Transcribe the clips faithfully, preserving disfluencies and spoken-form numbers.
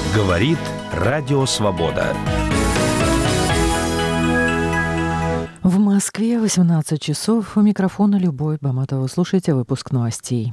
Говорит Радио Свобода. В Москве восемнадцать часов. У микрофона Любовь Баматова. Слушайте выпуск новостей.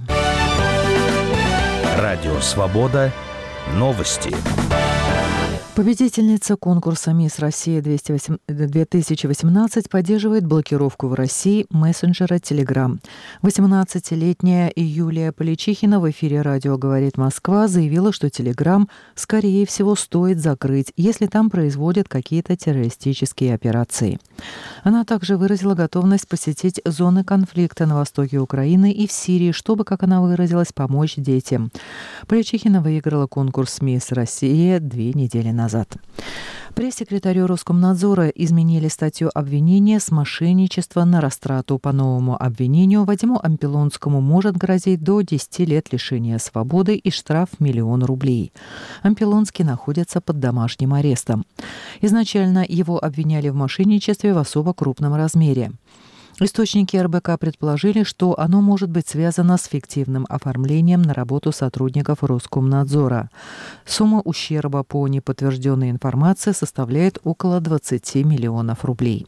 Радио Свобода. Новости. Победительница конкурса «Мисс Россия две тысячи восемнадцать» поддерживает блокировку в России мессенджера Telegram. восемнадцатилетняя Юлия Поличихина в эфире «Радио говорит Москва» заявила, что Telegram, скорее всего, стоит закрыть, если там производят какие-то террористические операции. Она также выразила готовность посетить зоны конфликта на востоке Украины и в Сирии, чтобы, как она выразилась, помочь детям. Поличихина выиграла конкурс «Мисс Россия» две недели назад. назад. Пресс-секретарю Роскомнадзора изменили статью обвинения с мошенничества на растрату. По новому обвинению Вадиму Ампилонскому может грозить до десяти лет лишения свободы и штраф в миллион рублей. Ампилонский находится под домашним арестом. Изначально его обвиняли в мошенничестве в особо крупном размере. Источники эр бэ ка предположили, что оно может быть связано с фиктивным оформлением на работу сотрудников Роскомнадзора. Сумма ущерба по неподтвержденной информации составляет около двадцати миллионов рублей.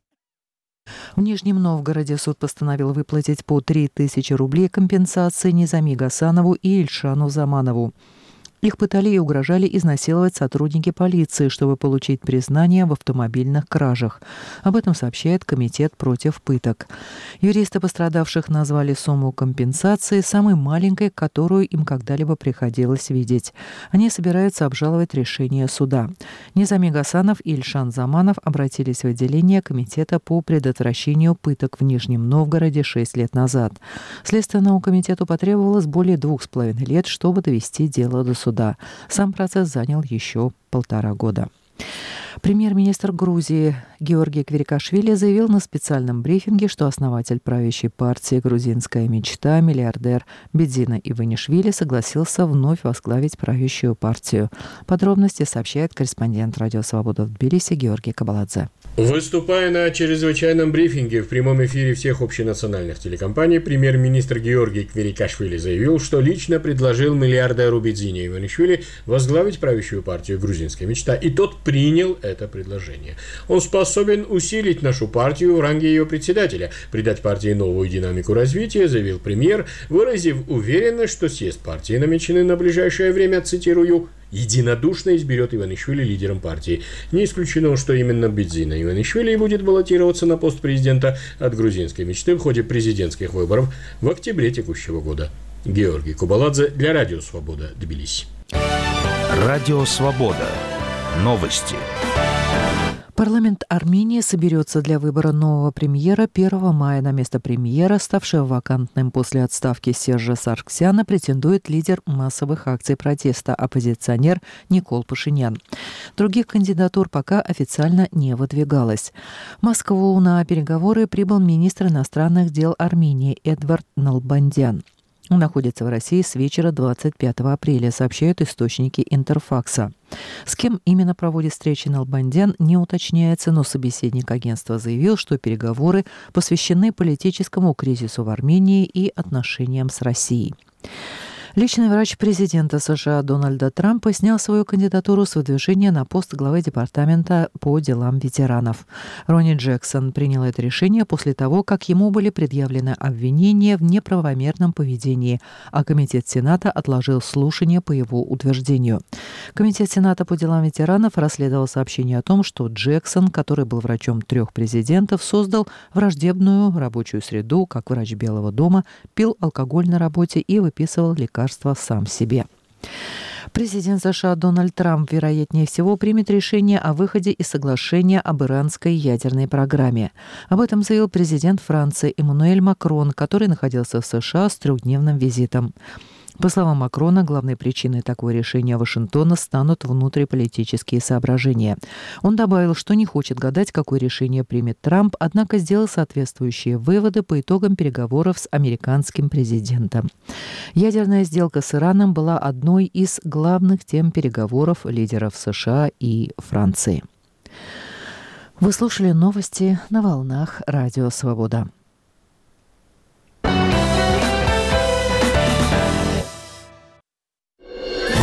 В Нижнем Новгороде суд постановил выплатить по три тысячи рублей компенсации Низами Гасанову и Ильшану Заманову. Их пытали и угрожали изнасиловать сотрудники полиции, чтобы получить признание в автомобильных кражах. Об этом сообщает Комитет против пыток. Юристы пострадавших назвали сумму компенсации самой маленькой, которую им когда-либо приходилось видеть. Они собираются обжаловать решение суда. Низами Гасанов и Ильшан Заманов обратились в отделение Комитета по предотвращению пыток в Нижнем Новгороде шесть лет назад. Следственному комитету потребовалось более двух с половиной лет, чтобы довести дело до суда. Суда. Сам процесс занял еще полтора года. Премьер-министр Грузии Георгий Квирикашвили заявил на специальном брифинге, что основатель правящей партии «Грузинская мечта», миллиардер Бедзина Иванишвили, согласился вновь возглавить правящую партию. Подробности сообщает корреспондент «Радио Свобода» в Тбилиси Георгий Кабаладзе. Выступая на чрезвычайном брифинге в прямом эфире всех общенациональных телекомпаний, премьер-министр Георгий Квирикашвили заявил, что лично предложил миллиардеру Бедзине Иванишвили возглавить правящую партию «Грузинская мечта», и тот принял это предложение. Он способен усилить нашу партию в ранге ее председателя, придать партии новую динамику развития, заявил премьер, выразив уверенность, что съезд партии, намеченный на ближайшее время, цитирую, единодушно изберет Иванишвили лидером партии. Не исключено, что именно Бедзина Иванишвили будет баллотироваться на пост президента от грузинской мечты в ходе президентских выборов в октябре текущего года. Георгий Кабаладзе для Радио Свобода, Тбилиси. Радио Свобода. Новости. Парламент Армении соберется для выбора нового премьера первого мая. На место премьера, ставшего вакантным после отставки Сержа Саргсяна, претендует лидер массовых акций протеста, оппозиционер Никол Пашинян. Других кандидатур пока официально не выдвигалось. В Москву на переговоры прибыл министр иностранных дел Армении Эдвард Налбандян. Он находится в России с вечера двадцать пятого апреля, сообщают источники Интерфакса. С кем именно проводит встречи Налбандян, не уточняется, но собеседник агентства заявил, что переговоры посвящены политическому кризису в Армении и отношениям с Россией. Личный врач президента США Дональда Трампа снял свою кандидатуру с выдвижения на пост главы департамента по делам ветеранов. Ронни Джексон принял это решение после того, как ему были предъявлены обвинения в неправомерном поведении, а Комитет Сената отложил слушание по его утверждению. Комитет Сената по делам ветеранов расследовал сообщение о том, что Джексон, который был врачом трех президентов, создал враждебную рабочую среду, как врач Белого дома, пил алкоголь на работе и выписывал лекарства сам себе. Президент США Дональд Трамп, вероятнее всего, примет решение о выходе из соглашения об иранской ядерной программе. Об этом заявил президент Франции Эммануэль Макрон, который находился в США с трехдневным визитом. По словам Макрона, главной причиной такого решения Вашингтона станут внутриполитические соображения. Он добавил, что не хочет гадать, какое решение примет Трамп, однако сделал соответствующие выводы по итогам переговоров с американским президентом. Ядерная сделка с Ираном была одной из главных тем переговоров лидеров США и Франции. Вы слушали новости на волнах Радио Свобода.